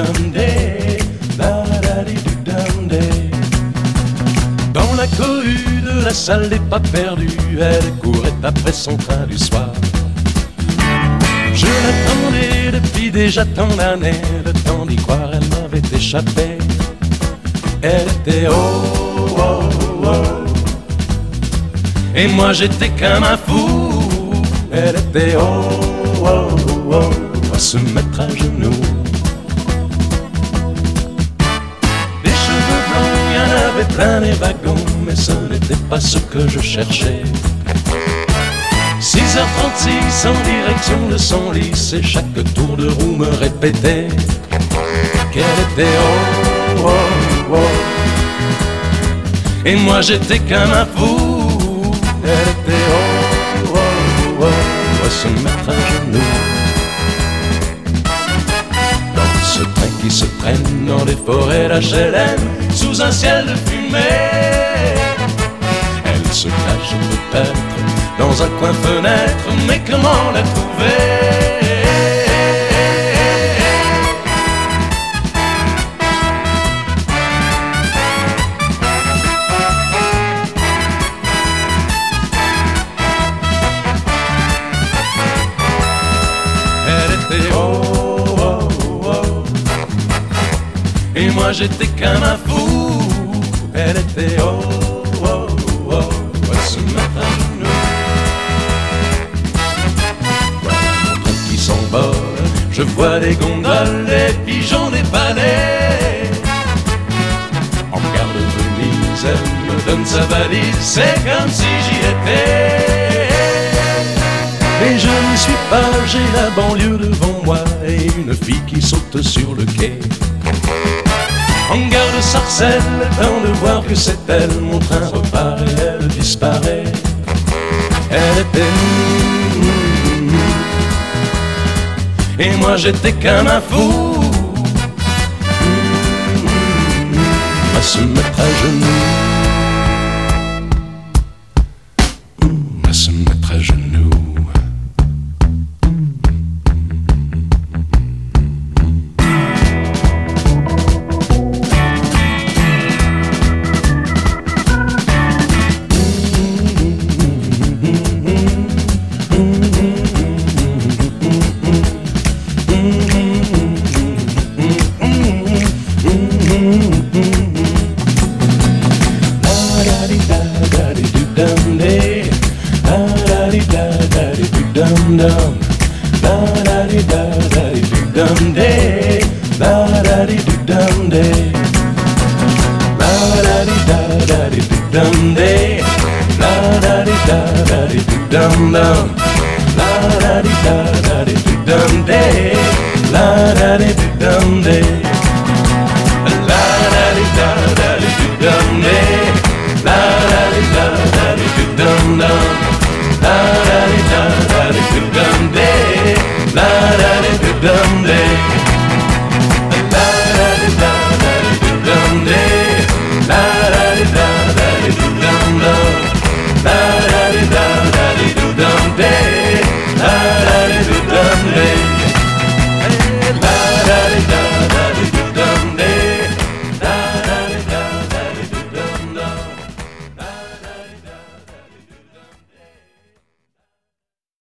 da-di-du-dum-day, da-da-di-du-dum-day. Dans la cohue de la salle des pas perdus, elle courait après son train du soir. Je l'attendais depuis déjà tant d'années, le temps d'y croire, elle m'avait échappé. Elle était oh, oh, oh, et moi j'étais comme un fou. Elle était oh, oh, oh, à se mettre à genoux. Des cheveux blancs, il y en avait plein les wagons, mais ce n'était pas ce que je cherchais. 6h36 en direction de son lit, et chaque tour de roue me répétait qu'elle était oh, oh, oh, et moi j'étais comme un fou. Elle était oh, oh, oh, à se mettre à genoux. Dans ce train qui se traîne dans les forêts d'HLM, sous un ciel de fumée, elle se cache peut-être dans un coin fenêtre, mais comment la trouver? Elle était oh, oh, oh, et moi j'étais comme un fou. Elle était oh, oh, oh, à se mettre à genoux. Je vois des gondoles, des pigeons, des palais. En gare de Venise, elle me donne sa valise, c'est comme si j'y étais. Mais je n'y suis pas, j'ai la banlieue devant moi et une fille qui saute sur le quai. En gare de Sarcelles, le temps de voir que c'est elle, mon train repart et elle disparaît. Elle était et moi j'étais comme un fou, à se mettre à genoux, à se mettre à genoux. La da di